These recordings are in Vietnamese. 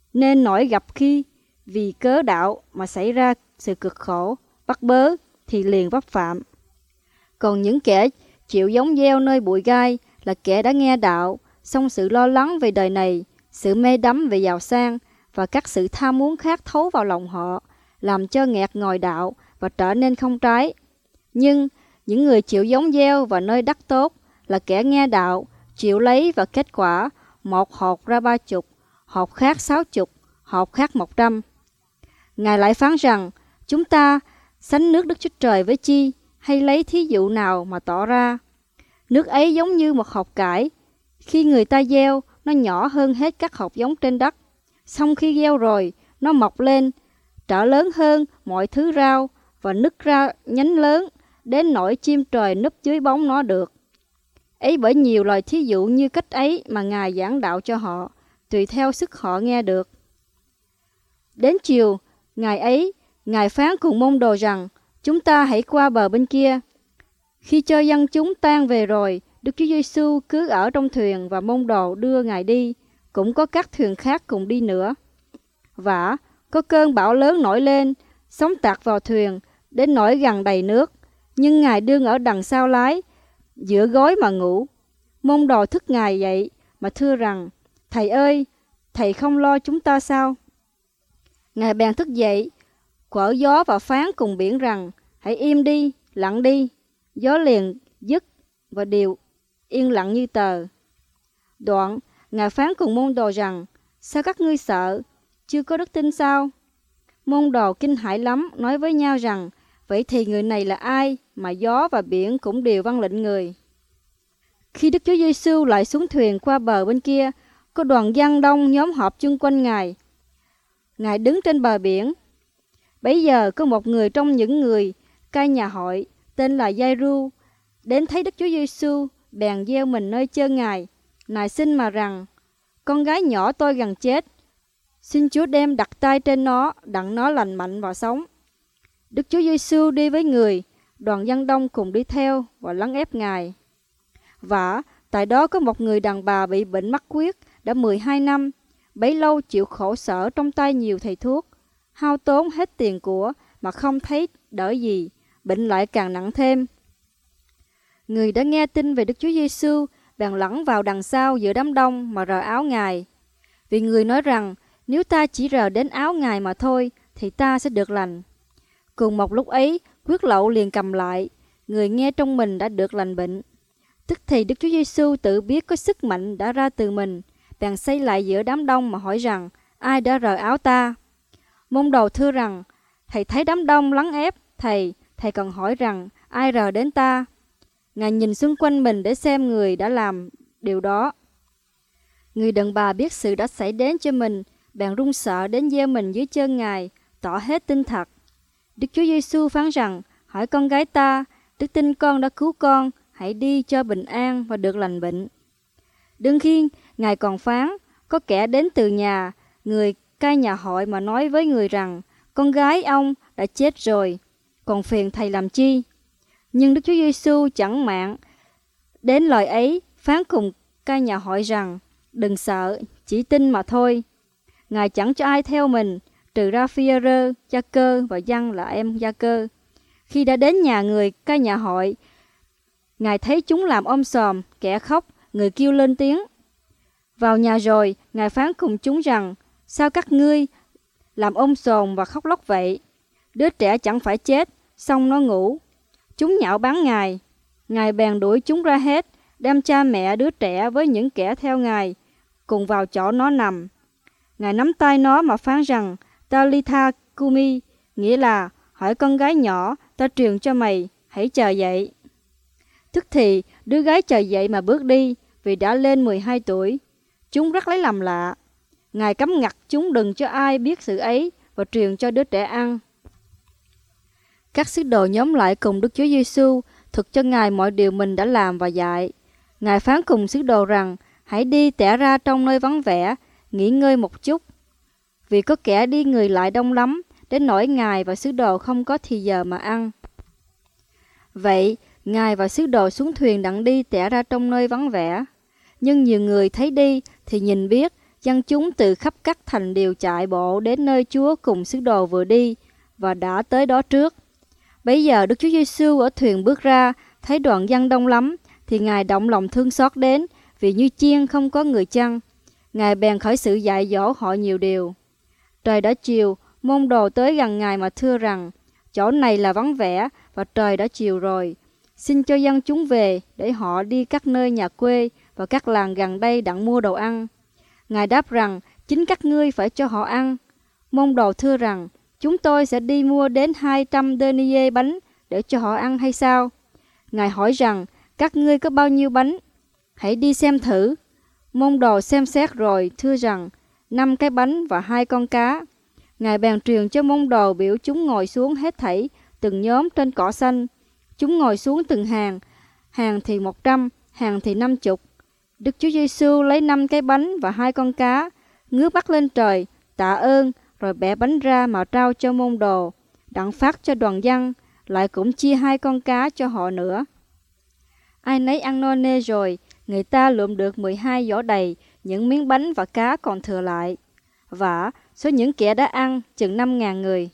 nên nỗi gặp khi vì cớ đạo mà xảy ra sự cực khổ, bắt bớ thì liền vấp phạm. Còn những kẻ chịu giống gieo nơi bụi gai là kẻ đã nghe đạo, song sự lo lắng về đời này, sự mê đắm về giàu sang và các sự tham muốn khác thấu vào lòng họ, làm cho nghẹt ngòi đạo và trở nên không trái. Nhưng những người chịu giống gieo vào nơi đất tốt là kẻ nghe đạo, chịu lấy và kết quả, một hột ra 30, hột khác 60, hột khác 100. Ngài lại phán rằng, chúng ta sánh nước Đức Chúa Trời với chi, hay lấy thí dụ nào mà tỏ ra? Nước ấy giống như một hột cải. Khi người ta gieo, nó nhỏ hơn hết các hột giống trên đất. Xong khi gieo rồi, nó mọc lên, trở lớn hơn mọi thứ rau và nứt ra nhánh lớn, đến nỗi chim trời núp dưới bóng nó được. Ấy bởi nhiều lời thí dụ như cách ấy mà Ngài giảng đạo cho họ, tùy theo sức họ nghe được. Đến chiều, Ngài phán cùng môn đồ rằng, chúng ta hãy qua bờ bên kia. Khi cho dân chúng tan về rồi, Đức Chúa Giêsu cứ ở trong thuyền và môn đồ đưa Ngài đi, cũng có các thuyền khác cùng đi nữa. Vả, có cơn bão lớn nổi lên, sóng tạt vào thuyền, đến nỗi gần đầy nước. Nhưng Ngài đương ở đằng sau lái, giữa gối mà ngủ. Môn đồ thức Ngài dậy, mà thưa rằng, Thầy ơi, Thầy không lo chúng ta sao? Ngài bèn thức dậy, quở gió và phán cùng biển rằng, hãy im đi, lặng đi. Gió liền dứt và điều yên lặng như tờ. Đoạn, Ngài phán cùng môn đồ rằng, sao các ngươi sợ, chưa có đức tin sao? Môn đồ kinh hãi lắm, nói với nhau rằng, vậy thì người này là ai mà gió và biển cũng đều vâng lệnh người? Khi Đức Chúa Giêsu lại xuống thuyền qua bờ bên kia, có đoàn dân đông nhóm họp chung quanh Ngài. Ngài đứng trên bờ biển. Bấy giờ có một người trong những người cai nhà hội tên là Giai-ru đến thấy Đức Chúa Giêsu, bèn gieo mình nơi chân Ngài, nài xin mà rằng, con gái nhỏ tôi gần chết, xin Chúa đem đặt tay trên nó, đặng nó lành mạnh và sống. Đức Chúa Giêsu đi với người, đoàn dân đông cùng đi theo và lấn ép Ngài. Vả, tại đó có một người đàn bà bị bệnh mắc huyết đã 12 năm, bấy lâu chịu khổ sở trong tay nhiều thầy thuốc, hao tốn hết tiền của mà không thấy đỡ gì, bệnh lại càng nặng thêm. Người đã nghe tin về Đức Chúa Giêsu bèn lẫn vào đằng sau giữa đám đông mà rờ áo Ngài. Vì người nói rằng, nếu ta chỉ rờ đến áo Ngài mà thôi, thì ta sẽ được lành. Cùng một lúc ấy, huyết lậu liền cầm lại, người nghe trong mình đã được lành bệnh. Tức thì Đức Chúa Giêsu tự biết có sức mạnh đã ra từ mình, bèn xây lại giữa đám đông mà hỏi rằng, ai đã rờ áo ta? Môn đồ thưa rằng, thầy thấy đám đông lấn ép thầy còn hỏi rằng, ai rờ đến ta? Ngài nhìn xung quanh mình để xem người đã làm điều đó. Người đàn bà biết sự đã xảy đến cho mình, bèn run sợ đến gieo mình dưới chân Ngài, tỏ hết tin thật. Đức Chúa Giêsu phán rằng, hỏi con gái ta, đức tin con đã cứu con, hãy đi cho bình an và được lành bệnh. Đương khi Ngài còn phán, có kẻ đến từ nhà, người cai nhà hội mà nói với người rằng, con gái ông đã chết rồi, còn phiền thầy làm chi? Nhưng Đức Chúa Giêsu chẳng mạn đến lời ấy, phán cùng cai nhà hội rằng, đừng sợ, chỉ tin mà thôi. Ngài chẳng cho ai theo mình, trừ ra Phi-e-rơ, Gia-cơ và Giăng là em Gia-cơ. Khi đã đến nhà người cai nhà hội, Ngài thấy chúng làm om sòm, kẻ khóc, người kêu lên tiếng. Vào nhà rồi, Ngài phán cùng chúng rằng, sao các ngươi làm ôm sồn và khóc lóc vậy? Đứa trẻ chẳng phải chết, xong nó ngủ. Chúng nhạo báng Ngài. Ngài bèn đuổi chúng ra hết, đem cha mẹ đứa trẻ với những kẻ theo Ngài, cùng vào chỗ nó nằm. Ngài nắm tay nó mà phán rằng, Talitha Cumi, nghĩa là, hỏi con gái nhỏ, ta truyền cho mày, hãy chờ dậy. Tức thì, đứa gái chờ dậy mà bước đi, vì đã lên 12 tuổi. Chúng rất lấy làm lạ. Ngài cấm ngặt chúng đừng cho ai biết sự ấy và truyền cho đứa trẻ ăn. Các sứ đồ nhóm lại cùng Đức Chúa Giêsu thuật cho Ngài mọi điều mình đã làm và dạy. Ngài phán cùng sứ đồ rằng, hãy đi tẻ ra trong nơi vắng vẻ, nghỉ ngơi một chút. Vì có kẻ đi người lại đông lắm, đến nỗi Ngài và sứ đồ không có thì giờ mà ăn. Vậy, Ngài và sứ đồ xuống thuyền đặng đi tẻ ra trong nơi vắng vẻ. Nhưng nhiều người thấy đi thì nhìn biết, Dân chúng từ khắp các thành đều chạy bộ đến nơi Chúa cùng sứ đồ vừa đi và đã tới đó trước. Bấy giờ Đức Chúa Giêsu ở thuyền bước ra, thấy đoàn dân đông lắm, thì Ngài động lòng thương xót đến, vì như chiên không có người chăn. Ngài bèn khởi sự dạy dỗ họ nhiều điều. Trời đã chiều, môn đồ tới gần Ngài mà thưa rằng, chỗ này là vắng vẻ và trời đã chiều rồi. Xin cho dân chúng về để họ đi các nơi nhà quê và các làng gần đây đặng mua đồ ăn. Ngài đáp rằng, chính các ngươi phải cho họ ăn. Môn đồ thưa rằng, chúng tôi sẽ đi mua đến 200 denier bánh để cho họ ăn hay sao? Ngài hỏi rằng, các ngươi có bao nhiêu bánh? Hãy đi xem thử. Môn đồ xem xét rồi thưa rằng, 5 cái bánh và 2 con cá. Ngài bèn truyền cho môn đồ biểu chúng ngồi xuống hết thảy từng nhóm trên cỏ xanh. Chúng ngồi xuống từng hàng, hàng thì 100, hàng thì 50. Đức Chúa Giêsu lấy 5 cái bánh và 2 con cá, ngước mắt lên trời, tạ ơn, rồi bẻ bánh ra mà trao cho môn đồ, đặng phát cho đoàn dân, lại cũng chia 2 con cá cho họ nữa. Ai nấy ăn no nê rồi, người ta lượm được 12 giỏ đầy những miếng bánh và cá còn thừa lại. Và số những kẻ đã ăn chừng 5.000 người.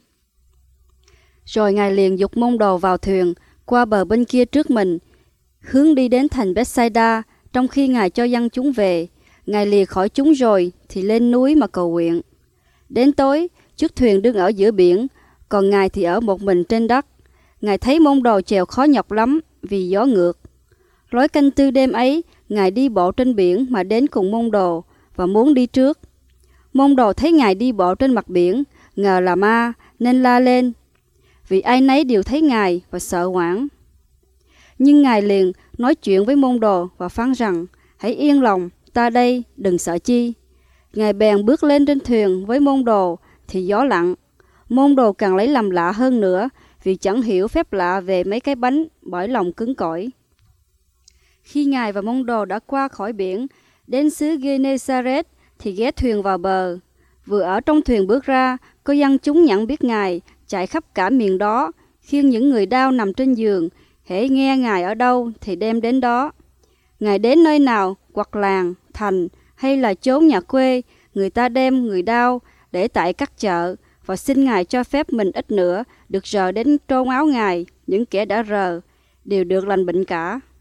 Rồi Ngài liền giục môn đồ vào thuyền, qua bờ bên kia trước mình, hướng đi đến thành Bethsaida. Trong khi Ngài cho dân chúng về, Ngài lìa khỏi chúng rồi thì lên núi mà cầu nguyện. Đến tối, chiếc thuyền đứng ở giữa biển, còn Ngài thì ở một mình trên đất. Ngài thấy môn đồ chèo khó nhọc lắm vì gió ngược. Lối canh tư đêm ấy, Ngài đi bộ trên biển mà đến cùng môn đồ và muốn đi trước. Môn đồ thấy Ngài đi bộ trên mặt biển, ngờ là ma nên la lên, vì ai nấy đều thấy Ngài và sợ hoảng. Nhưng Ngài liền nói chuyện với môn đồ và phán rằng, hãy yên lòng, ta đây, đừng sợ chi. Ngài bèn bước lên trên thuyền với môn đồ thì gió lặng. Môn đồ càng lấy làm lạ hơn nữa, vì chẳng hiểu phép lạ về mấy cái bánh, bởi lòng cứng cỏi. Khi Ngài và môn đồ đã qua khỏi biển, đến xứ Genesaret thì ghé thuyền vào bờ. Vừa ở trong thuyền bước ra, có dân chúng nhận biết Ngài, chạy khắp cả miền đó, khiêng những người đau nằm trên giường, hễ nghe Ngài ở đâu thì đem đến đó. Ngài đến nơi nào, hoặc làng, thành hay là chốn nhà quê, người ta đem người đau để tại các chợ và xin Ngài cho phép mình ít nữa được rờ đến trôn áo Ngài. Những kẻ đã rờ đều được lành bệnh cả.